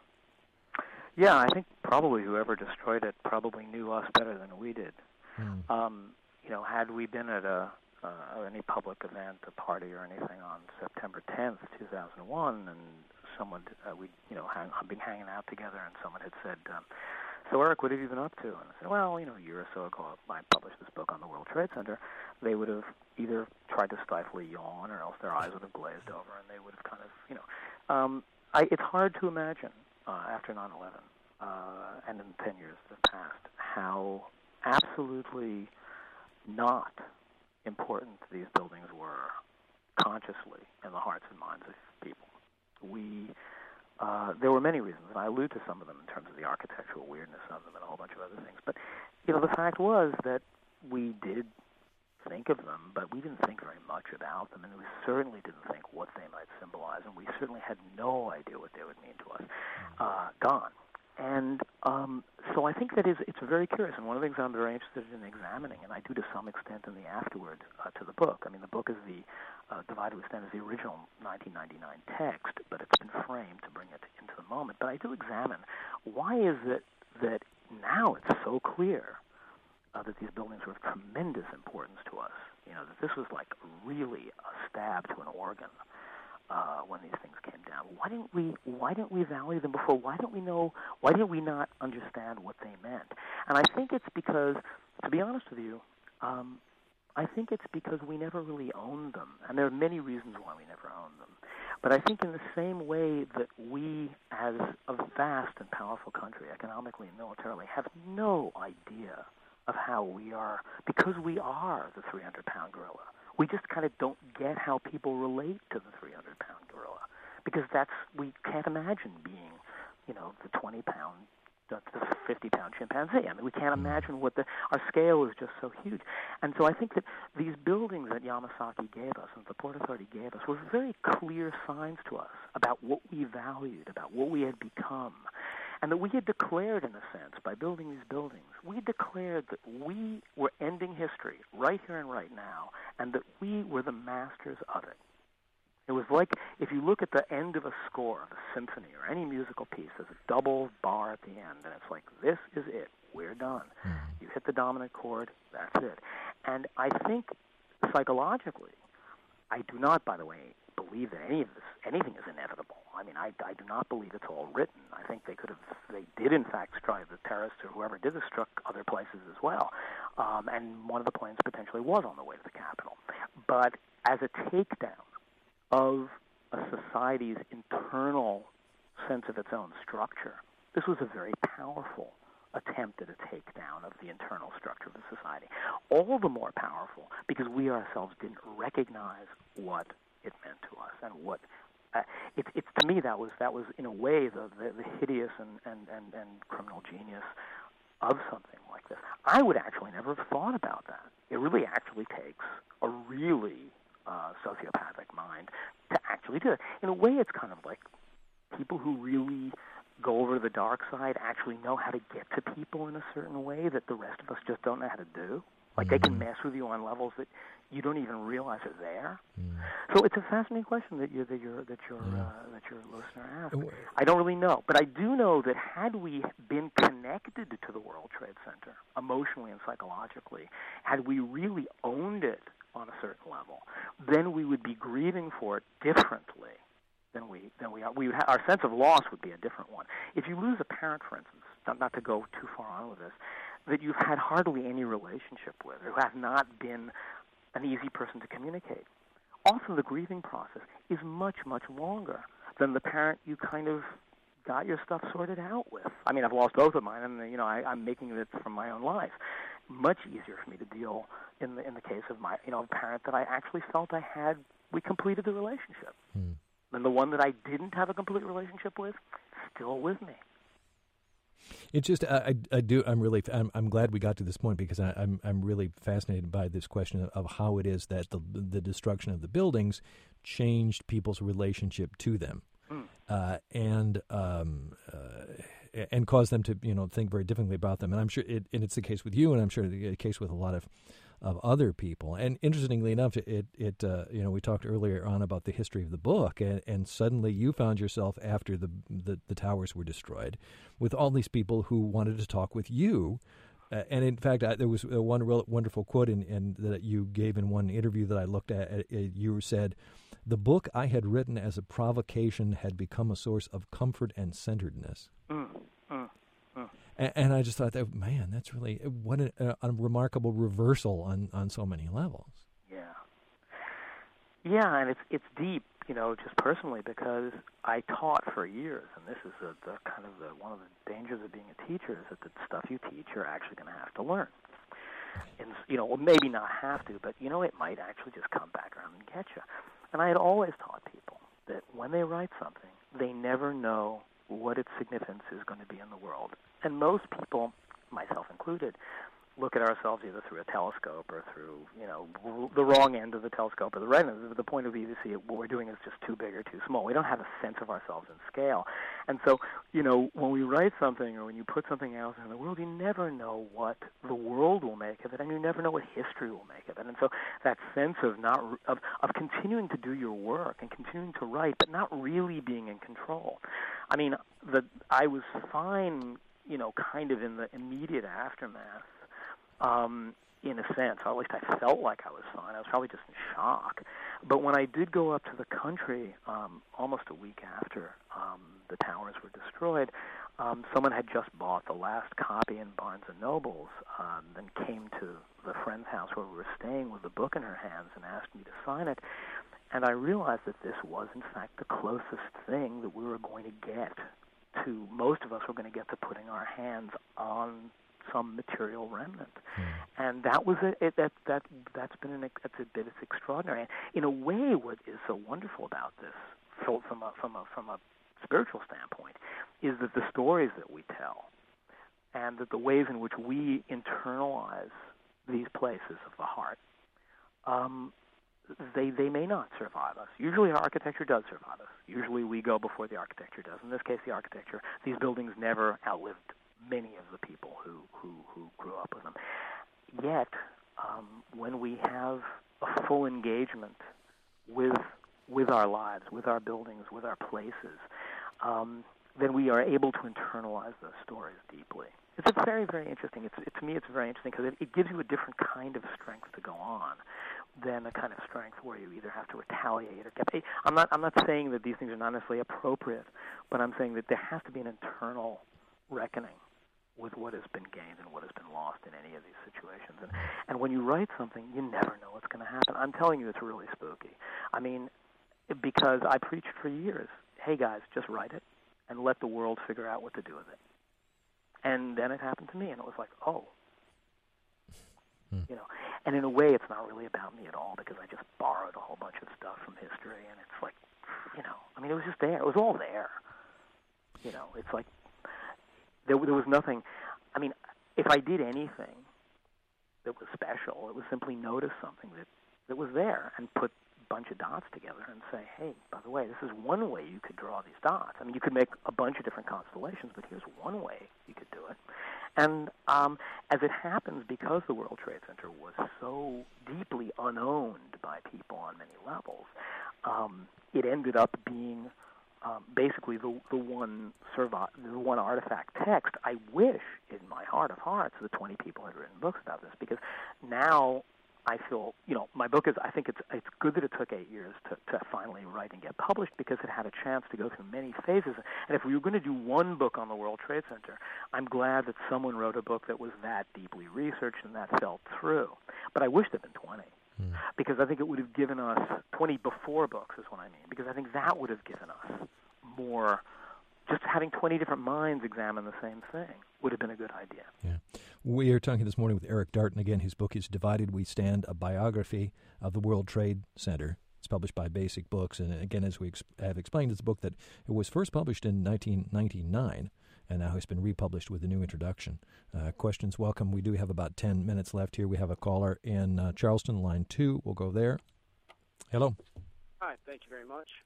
Yeah, I think probably whoever destroyed it probably knew us better than we did. Mm. Um, you know, had we been at a uh, any public event, a party or anything on September tenth, two thousand one, and someone uh, we you know hang, been hanging out together, and someone had said, um, "So Eric, what have you been up to?" And I said, "Well, you know, a year or so ago, I published this book on the World Trade Center." They would have either tried to stifle a yawn, or else their eyes would have glazed over, and they would have kind of, you know, um, I, it's hard to imagine. Uh, after nine eleven, uh, and in ten years that have passed, how absolutely not important these buildings were consciously in the hearts and minds of people. We, uh, there were many reasons, and I allude to some of them in terms of the architectural weirdness of them and a whole bunch of other things. But, you know, the fact was that we did think of them, but we didn't think very much about them, and we certainly didn't think what they might symbolize, and we certainly had no idea what they would mean to us. Uh, gone. And um, so I think that is it's very curious, and one of the things I'm very interested in examining, and I do to some extent in the afterword uh, to the book. I mean, the book is the uh, Divided We Stand is the original nineteen ninety-nine text, but it's been framed to bring it into the moment. But I do examine why is it that now it's so clear uh, that these buildings were of tremendous importance to us. You know, that this was like really a stab to an organ uh, when these things came down. Why didn't we? Why didn't we value them before? Why don't we know? Why did we not understand what they meant? And I think it's because, to be honest with you, um, I think it's because we never really owned them, and there are many reasons why we never owned them. But I think in the same way that we, as a vast and powerful country, economically and militarily, have no idea of how we are, because we are the three hundred pound gorilla. We just kind of don't get how people relate to the three hundred pound gorilla, because that's, we can't imagine being, you know, the twenty pound, the fifty pound chimpanzee. I mean, we can't imagine what the, our scale is just so huge. And so I think that these buildings that Yamasaki gave us and the Port Authority gave us were very clear signs to us about what we valued, about what we had become. And that we had declared, in a sense, by building these buildings, we had declared that we were ending history right here and right now, and that we were the masters of it. It was like if you look at the end of a score, of a symphony, or any musical piece, there's a double bar at the end, and it's like, this is it. We're done. Mm-hmm. You hit the dominant chord, that's it. And I think, psychologically, I do not, by the way, believe that any of this, anything is inevitable. I mean, I, I do not believe it's all written. I think they could have, they did in fact strike, the terrorists or whoever did this struck other places as well. Um, and one of the planes potentially was on the way to the Capitol. But as a takedown of a society's internal sense of its own structure, this was a very powerful attempt at a takedown of the internal structure of the society. All the more powerful because we ourselves didn't recognize what it meant to us and what uh, it, it's to me that was that was in a way the the, the hideous and, and, and, and criminal genius of something like this. I would actually never have thought about that. It really actually takes a really uh, sociopathic mind to actually do it. In a way, it's kind of like people who really go over to the dark side actually know how to get to people in a certain way that the rest of us just don't know how to do. Like, mm-hmm. they can mess with you on levels that you don't even realize are there. Mm. So it's a fascinating question that you that your that your yeah. uh, that your listener asked. Uh, I don't really know, but I do know that had we been connected to the World Trade Center emotionally and psychologically, had we really owned it on a certain level, then we would be grieving for it differently than we than we are. We would ha- our sense of loss would be a different one. If you lose a parent, for instance, not, not to go too far on with this, that you've had hardly any relationship with, or who has not been an easy person to communicate, often the grieving process is much, much longer than the parent you kind of got your stuff sorted out with. I mean, I've lost both of mine, and you know, I, I'm making it from my own life. Much easier for me to deal in the in the case of my, you know, a parent that I actually felt I had. We completed the relationship, hmm. and the one that I didn't have a complete relationship with, still with me. It's just I, I do I'm really I'm, I'm glad we got to this point because I, I'm I'm really fascinated by this question of how it is that the the destruction of the buildings changed people's relationship to them, mm. uh, and um, uh, and caused them to you know think very differently about them. And I'm sure it and it's the case with you, and I'm sure it's the case with a lot of. of other people. And interestingly enough, it, it uh, you know, we talked earlier on about the history of the book, and, and suddenly you found yourself, after the, the, the towers were destroyed, with all these people who wanted to talk with you. Uh, and in fact, I, there was a one real wonderful quote in, in, that you gave in one interview that I looked at. Uh, you said, "The book I had written as a provocation had become a source of comfort and centeredness." Mm, mm. And, and I just thought, that, man, that's really what a, a remarkable reversal on, on so many levels. Yeah, yeah, and it's it's deep, you know, just personally, because I taught for years, and this is a, the kind of the one of the dangers of being a teacher is that the stuff you teach you're actually going to have to learn. And you know, well, maybe not have to, but you know, it might actually just come back around and get you. And I had always taught people that when they write something, they never know what its significance is going to be in the world. And most people, myself included, look at ourselves either through a telescope or through, you know, the wrong end of the telescope or the right end. The point of view to see it, what we're doing is just too big or too small. We don't have a sense of ourselves in scale. And so, you know, when we write something or when you put something else in the world, you never know what the world will make of it, and you never know what history will make of it. And so that sense of not of, of continuing to do your work and continuing to write, but not really being in control. I mean, the I was fine, you know, kind of in the immediate aftermath um, in a sense. Or at least I felt like I was fine. I was probably just in shock. But when I did go up to the country, um, almost a week after um, the towers were destroyed, um, someone had just bought the last copy in Barnes and Nobles, um, and came to the friend's house where we were staying with the book in her hands and asked me to sign it. And I realized that this was, in fact, the closest thing that we were going to get to, most of us were going to get to putting our hands on some material remnant. Mm. And that was a, it, that that that's been an that's a bit it's extraordinary. In a way, what is so wonderful about this, from a from a from a spiritual standpoint, is that the stories that we tell, and that the ways in which we internalize these places of the heart, um, they they may not survive us. Usually, our architecture does survive us. Usually, we go before the architecture does. In this case, the architecture. These buildings never outlived many of the people who, who, who grew up with them. Yet, um, when we have a full engagement with with our lives, with our buildings, with our places, um, then we are able to internalize those stories deeply. It's a very, very interesting. It's, it, to me, it's very interesting because it, it gives you a different kind of strength to go on than a kind of strength where you either have to retaliate or get. I'm not. I'm not saying that these things are not necessarily appropriate, but I'm saying that there has to be an internal reckoning with what has been gained and what has been lost in any of these situations. And, and when you write something, you never know what's going to happen. I'm telling you, it's really spooky. I mean, because I preached for years, hey, guys, just write it and let the world figure out what to do with it. And then it happened to me, and it was like, oh. Hmm. You know, and in a way, it's not really about me at all because I just borrowed a whole bunch of stuff from history, and it's like, you know, I mean, it was just there. It was all there. You know, it's like, There, there was nothing. I mean, if I did anything that was special, it was simply notice something that, that was there and put a bunch of dots together and say, hey, by the way, this is one way you could draw these dots. I mean, you could make a bunch of different constellations, but here's one way you could do it. And um, as it happens, because the World Trade Center was so deeply unowned by people on many levels, um, it ended up being Um, basically the the one survive, the one artifact text. I wish in my heart of hearts that twenty people had written books about this, because now I feel, you know, my book is, I think it's it's good that it took eight years to, to finally write and get published, because it had a chance to go through many phases. And if we were going to do one book on the World Trade Center, I'm glad that someone wrote a book that was that deeply researched and that fell through. But I wish there'd been twenty. Because I think it would have given us twenty before books is what I mean. Because I think that would have given us more. Just having twenty different minds examine the same thing would have been a good idea. Yeah, we are talking this morning with Eric Darton. Again, his book is Divided We Stand: A Biography of the World Trade Center. It's published by Basic Books, and again, as we ex- have explained, it's a book that it was first published in nineteen ninety-nine. And now it's been republished with a new introduction. Uh, questions welcome. We do have about ten minutes left here. We have a caller in uh, Charleston, line two. We'll go there. Hello. Hi, thank you very much.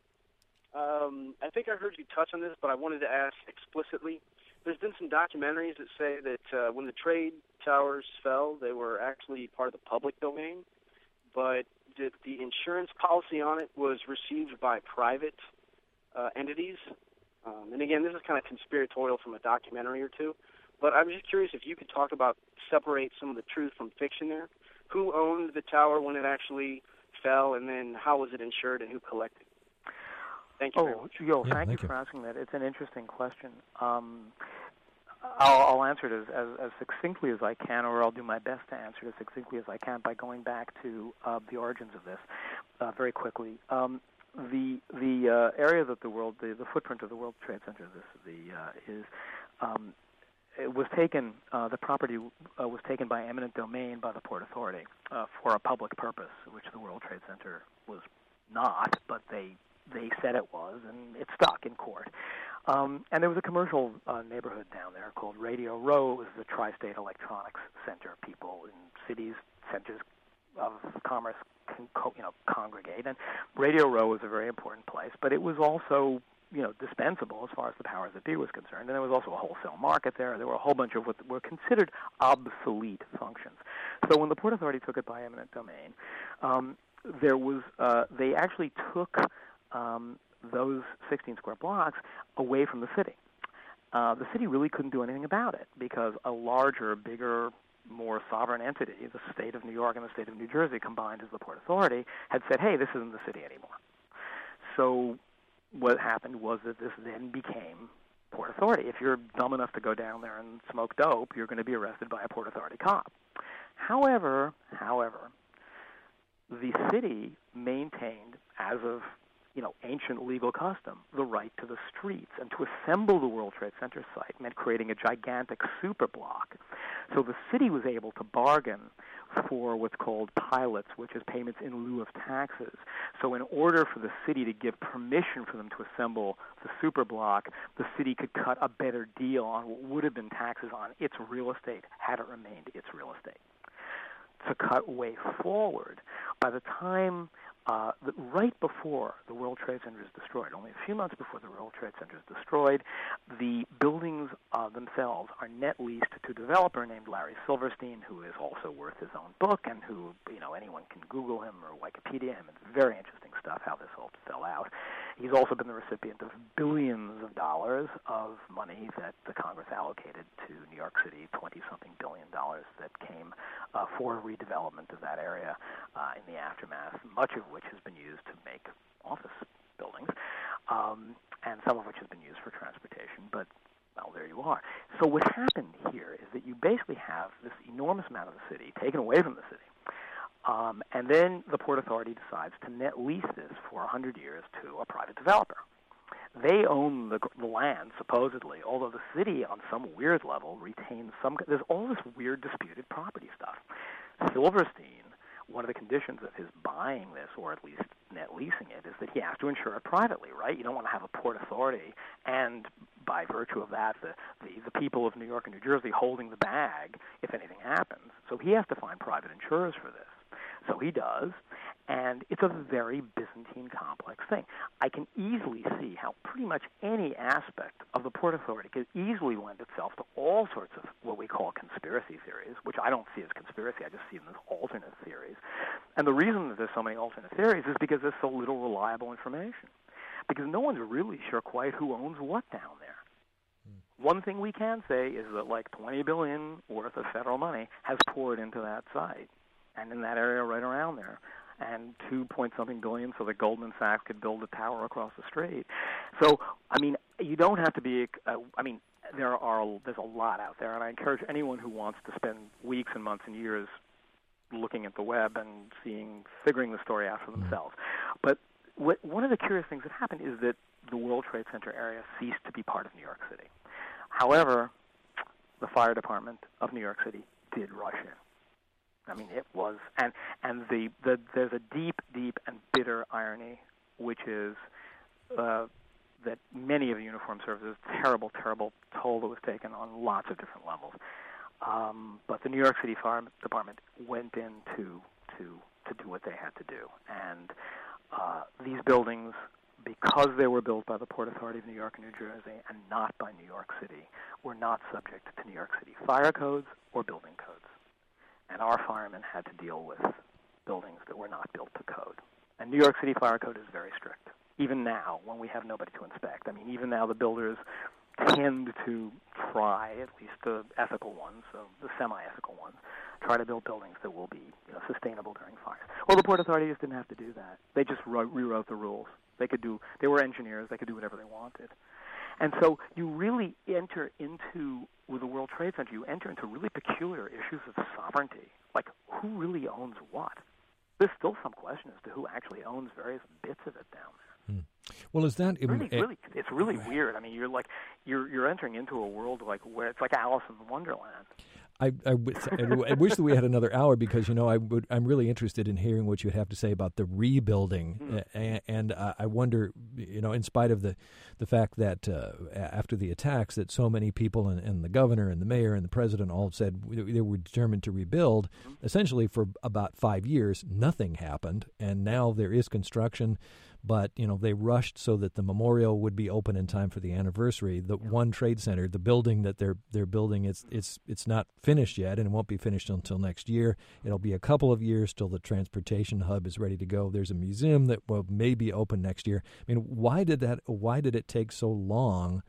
Um, I think I heard you touch on this, but I wanted to ask explicitly. There's been some documentaries that say that uh, when the trade towers fell, they were actually part of the public domain, but that the insurance policy on it was received by private uh, entities. Um, and again, this is kind of conspiratorial from a documentary or two, but I'm just curious if you could talk about, separate some of the truth from fiction there. Who owned the tower when it actually fell, and then how was it insured, and who collected? Thank you oh, very much. Yo, yeah, thank, thank you you for asking that. It's an interesting question. Um, I'll, I'll answer it as, as, as succinctly as I can, or I'll do my best to answer it as succinctly as I can by going back to uh, the origins of this uh, very quickly. Um, The the uh, area that the world the, the footprint of the World Trade Center this the uh, is um, it was taken uh, the property uh, was taken by eminent domain by the Port Authority uh, for a public purpose, which the World Trade Center was not, but they they said it was, and it stuck in court. Um, and there was a commercial uh, neighborhood down there called Radio Row. It was the Tri-State Electronics Center. People in cities, centers of commerce, can co- you know, congregate. And Radio Row was a very important place, but it was also, you know, dispensable as far as the powers that be was concerned. And there was also a wholesale market there. There were a whole bunch of what were considered obsolete functions. So when the Port Authority took it by eminent domain, um, there was uh, they actually took um, those sixteen square blocks away from the city. Uh, the city really couldn't do anything about it because a larger, bigger, more sovereign entity, the state of New York and the state of New Jersey combined as the Port Authority, had said, hey, this isn't the city anymore. So what happened was that this then became Port Authority. If you're dumb enough to go down there and smoke dope, you're going to be arrested by a Port Authority cop. However, however, the city maintained, as of you know, ancient legal custom, the right to the streets, and to assemble the World Trade Center site meant creating a gigantic superblock. So the city was able to bargain for what's called pilots, which is payments in lieu of taxes. So in order for the city to give permission for them to assemble the superblock, the city could cut a better deal on what would have been taxes on its real estate had it remained its real estate. To cut way forward, by the time Uh, the, right before the World Trade Center is destroyed, only a few months before the World Trade Center is destroyed, the buildings uh, themselves are net leased to a developer named Larry Silverstein, who is also worth his own book, and who, you know, anyone can Google him or Wikipedia him. It's very interesting stuff how this all fell out. He's also been the recipient of billions of dollars of money that the Congress allocated to New York City, twenty-something billion dollars that came uh, for redevelopment of that area uh, in the aftermath, much of which has been used to make office buildings, um, and some of which has been used for transportation. But, well, there you are. So what happened here is that you basically have this enormous amount of the city taken away from the city, um, and then the Port Authority decides to net lease this for one hundred years to a private developer. They own the, the land, supposedly, although the city, on some weird level, retains some... There's all this weird disputed property stuff. Silverstein, one of the conditions of his buying this, or at least net leasing it, is that he has to insure it privately, right? You don't want to have a Port Authority and, by virtue of that, the, the, the people of New York and New Jersey holding the bag if anything happens. So he has to find private insurers for this. So he does, and it's a very Byzantine complex thing. I can easily see how pretty much any aspect of the Port Authority could easily lend itself to all sorts of what we call conspiracy theories, which I don't see as conspiracy, I just see them as alternate theories. And the reason that there's so many alternate theories is because there's so little reliable information, because no one's really sure quite who owns what down there. Mm. One thing we can say is that like twenty billion dollars worth of federal money has poured into that site and in that area right around there, and two point something billion so that Goldman Sachs could build a tower across the street. So, I mean, you don't have to be, uh, I mean, there are, there's a lot out there, and I encourage anyone who wants to spend weeks and months and years looking at the web and seeing, figuring the story out for themselves. But what, one of the curious things that happened is that the World Trade Center area ceased to be part of New York City. However, the fire department of New York City did rush in. I mean, it was, and and the, the there's a deep, deep and bitter irony, which is uh, that many of the uniformed services, terrible, terrible toll that was taken on lots of different levels. Um, but the New York City Fire Department went in to to to do what they had to do, and uh, these buildings, because they were built by the Port Authority of New York and New Jersey and not by New York City, were not subject to New York City fire codes or building codes. And our firemen had to deal with buildings that were not built to code. And New York City fire code is very strict, even now when we have nobody to inspect. I mean, even now the builders tend to try, at least the ethical ones, so the semi-ethical ones, try to build buildings that will be you know, sustainable during fires. Well, the Port Authority just didn't have to do that. They just wrote, rewrote the rules. They could do. They were engineers. They could do whatever they wanted. And so you really enter into, with the World Trade Center, you enter into really peculiar issues of sovereignty, like who really owns what. There's still some question as to who actually owns various bits of it down there. Hmm. Well, is that really, it, really? It's really weird. I mean, you're like you're you're entering into a world like where it's like Alice in Wonderland. I, I, I wish that we had another hour because, you know, I would, I'm really interested in hearing what you have to say about the rebuilding. Mm. And, and uh, I wonder, you know, in spite of the, the fact that uh, after the attacks that so many people and, and the governor and the mayor and the president all said they were determined to rebuild, mm-hmm. essentially for about five years, nothing happened. And now there is construction. But, you know, they rushed so that the memorial would be open in time for the anniversary. The yeah. One Trade Center, the building that they're they're building, it's it's it's not finished yet, and it won't be finished until next year. It'll be a couple of years till the transportation hub is ready to go. There's a museum that will maybe open next year. I mean, why did that? Why did it take so long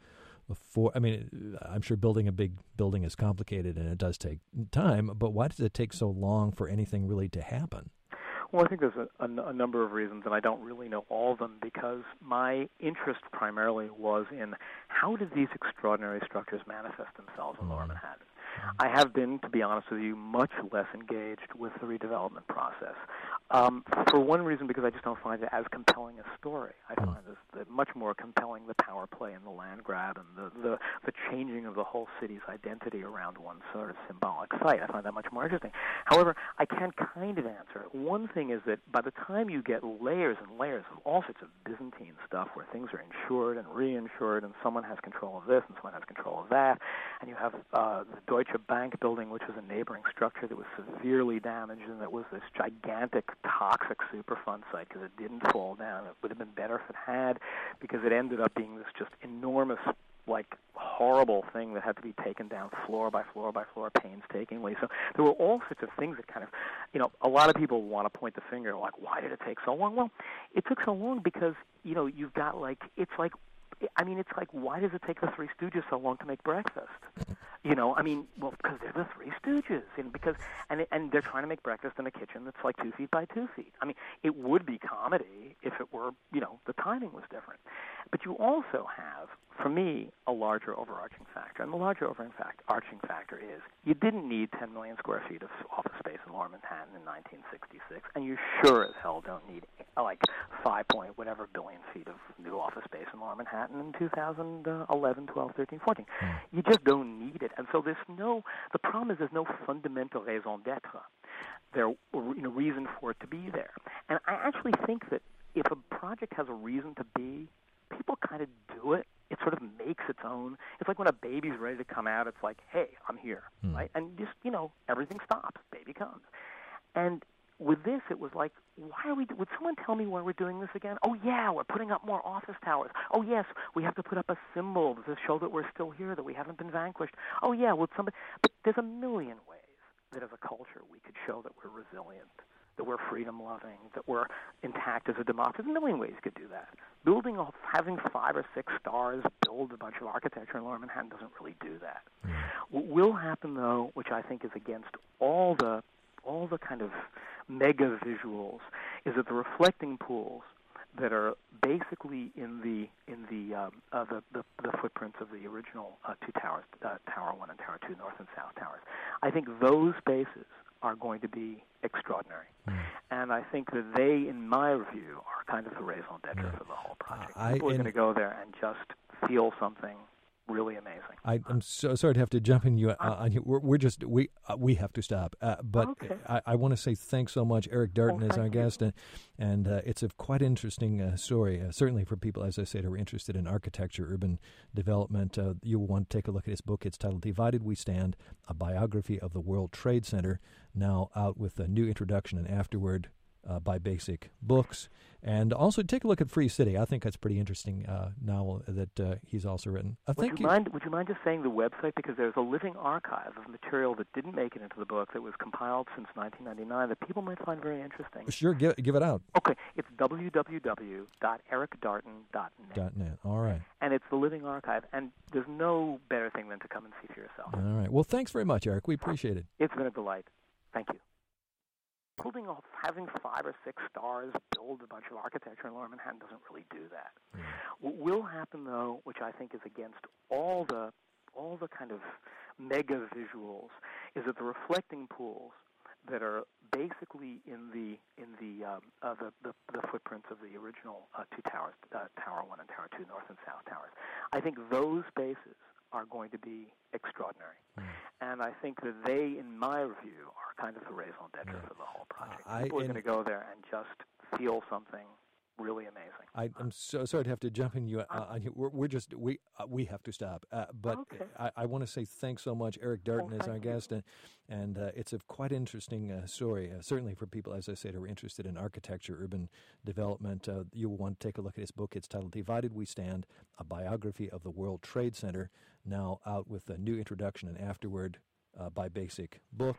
before? I mean, I'm sure building a big building is complicated and it does take time, but why does it take so long for anything really to happen? Well, I think there's a, a, a number of reasons, and I don't really know all of them because my interest primarily was in how did these extraordinary structures manifest themselves in Lower Manhattan. I have been, to be honest with you, much less engaged with the redevelopment process. Um, for one reason, because I just don't find it as compelling a story. I find this much more compelling the power play and the land grab and the, the, the changing of the whole city's identity around one sort of symbolic site. I find that much more interesting. However, I can kind of answer it. One thing is that by the time you get layers and layers of all sorts of Byzantine stuff where things are insured and reinsured and someone has control of this and someone has control of that, and you have uh, the Deutsche Bank building, which was a neighboring structure that was severely damaged and that was this gigantic toxic Superfund site because it didn't fall down. It would have been better if it had, because it ended up being this just enormous, like, horrible thing that had to be taken down floor by floor by floor painstakingly. So there were all sorts of things that kind of, you know, a lot of people want to point the finger, like, why did it take so long? Well, it took so long because, you know, you've got, like, it's like, I mean, it's like, why does it take the Three Stooges so long to make breakfast? You know, I mean, well, because they're the Three Stooges, and because and and they're trying to make breakfast in a kitchen that's like two feet by two feet. I mean, it would be comedy if it were, you know, the timing was different. But you also have, for me, a larger overarching factor, and the larger overarching factor is you didn't need ten million square feet of office space in Lower Manhattan in nineteen sixty-six, and you sure as hell don't need like five point whatever billion feet of new office space in Lower Manhattan in two thousand eleven, twelve, thirteen, fourteen. Mm. You just don't need it. And so there's no, the problem is there's no fundamental raison d'etre, there, you know, reason for it to be there. And I actually think that if a project has a reason to be, people kind of do it. It sort of makes its own. It's like when a baby's ready to come out, it's like, hey, I'm here, mm. right? And just, you know, everything stops. Baby comes. And with this, it was like, why are we, would someone tell me why we're doing this again? Oh, yeah, we're putting up more office towers. Oh, yes, we have to put up a symbol to show that we're still here, that we haven't been vanquished. Oh, yeah, well, somebody, but there's a million ways that as a culture we could show that we're resilient, that we're freedom-loving, that we're intact as a democracy. There's a million ways you could do that. Building, a, having five or six stars, build a bunch of architecture in Lower Manhattan doesn't really do that. Mm. What will happen, though, which I think is against all the all the kind of mega visuals, is that the reflecting pools that are basically in the in the um, uh, the, the the footprints of the original uh, two towers, uh, Tower One and Tower Two, North and South Towers. I think those spaces are going to be extraordinary, mm. and I think that they, in my view, are kind of the raison d'etre yeah. for the whole project. Uh, People I, are going to go there and just feel something really amazing. I, I'm so sorry to have to jump in you. Uh, on you. We're, we're just we uh, we have to stop. Uh, but okay. I, I want to say thanks so much. Eric Darton well, is our you. guest, and and uh, it's a quite interesting uh, story. Uh, certainly for people, as I said, who are interested in architecture, urban development. Uh, you'll want to take a look at his book. It's titled "Divided We Stand: A Biography of the World Trade Center." Now out with a new introduction and afterward. Uh, by Basic Books. And also take a look at Free City. I think that's a pretty interesting uh, novel that uh, he's also written. Uh, would thank you, you. Mind, would you mind just saying the website? Because there's a living archive of material that didn't make it into the book that was compiled since nineteen ninety-nine that people might find very interesting. Sure, give, give it out. Okay, it's w w w dot eric darton dot net. .net, all right. And it's the living archive, and there's no better thing than to come and see for yourself. All right. Well, thanks very much, Eric. We appreciate it. It's been a delight. Thank you. Building, having five or six stars, build a bunch of architecture in Lower Manhattan doesn't really do that. Mm. What will happen, though, which I think is against all the all the kind of mega visuals, is that the reflecting pools that are basically in the in the um, uh, the, the the footprints of the original uh, two towers, uh, Tower One and Tower Two, North and South Towers. I think those spaces are going to be extraordinary. Mm. And I think that they, in my view, are kind of the raison d'etre yeah. for the whole project. Uh, People I, are going to go there and just feel something really amazing. I, I'm so sorry to have to jump in you. Uh, on you. We're, we're just we uh, we have to stop. Uh, but okay. I, I want to say thanks so much. Eric Darton well, is our you. guest, and and uh, it's a quite interesting uh, story. Uh, certainly for people, as I said, who are interested in architecture, urban development. Uh, you'll want to take a look at his book. It's titled "Divided We Stand: A Biography of the World Trade Center." Now out with a new introduction and afterward uh, by Basic Books.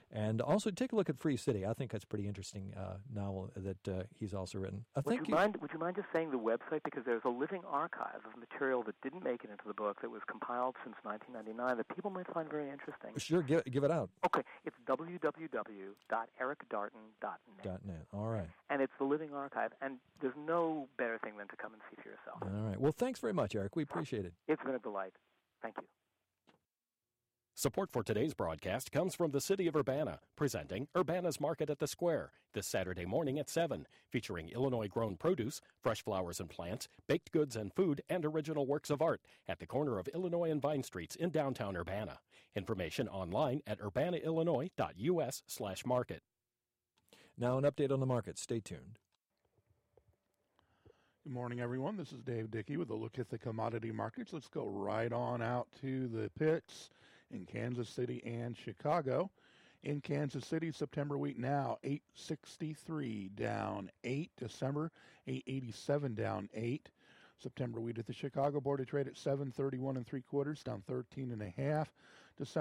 And also take a look at Free City. I think that's a pretty interesting uh, novel that uh, he's also written. Uh, would thank you, you. mind? Would you mind just saying the website, because there's a living archive of material that didn't make it into the book that was compiled since nineteen ninety-nine that people might find very interesting. Sure, give, give it out. Okay, it's w w w dot eric darton dot net. .net. All right. And it's the living archive, and there's no better thing than to come and see for yourself. All right. Well, thanks very much, Eric. We appreciate it. It's been a delight. Thank you. Support for today's broadcast comes from the City of Urbana, presenting Urbana's Market at the Square this Saturday morning at seven, featuring Illinois-grown produce, fresh flowers and plants, baked goods and food, and original works of art at the corner of Illinois and Vine Streets in downtown Urbana. Information online at urbanaillinois.us slash market. Now an update on the market. Stay tuned. Good morning, everyone. This is Dave Dickey with a look at the commodity markets. Let's go right on out to the pits in Kansas City and Chicago. In Kansas City, September wheat now eight sixty-three down eight. December eight eighty-seven down eight. September wheat at the Chicago Board of Trade at seven thirty-one and three quarters down thirteen and a half. December